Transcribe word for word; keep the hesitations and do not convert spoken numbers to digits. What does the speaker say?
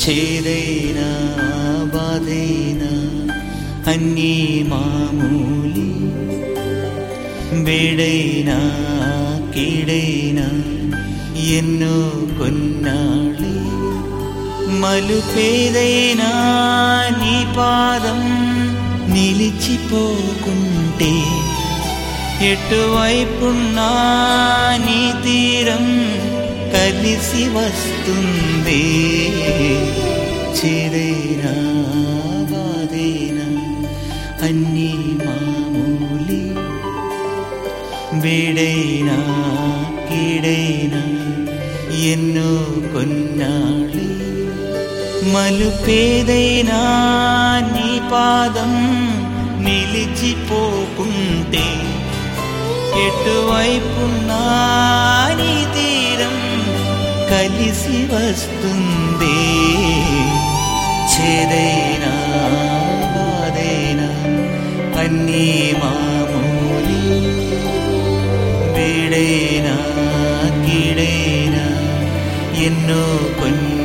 చేదైనా బాధైనా అన్నీ మామూలి, వేడైనా కీడైనా ఎన్నో కొన్నాళ్ళే. మలుపేదైనా నీ పాదం నిలిచిపోకుంటే, ఎటువైపున్నా నీ తీరం కలిసి వస్తుంది. చేదైనా బాధైనా అన్నీ మామూలి, వేడైనా కీడైనా ఎన్నో కొన్నాళ్ళే. మలుపేదైనా నీ పాదం నిలిచిపోకుంటే, ఎటువైపున్నా నీ తీరం కలిసి వస్తుంది. చేదైనా బాధైనా అన్నీ మామూలి, వేడైనా కీడైనా ఎన్నో కొన్ని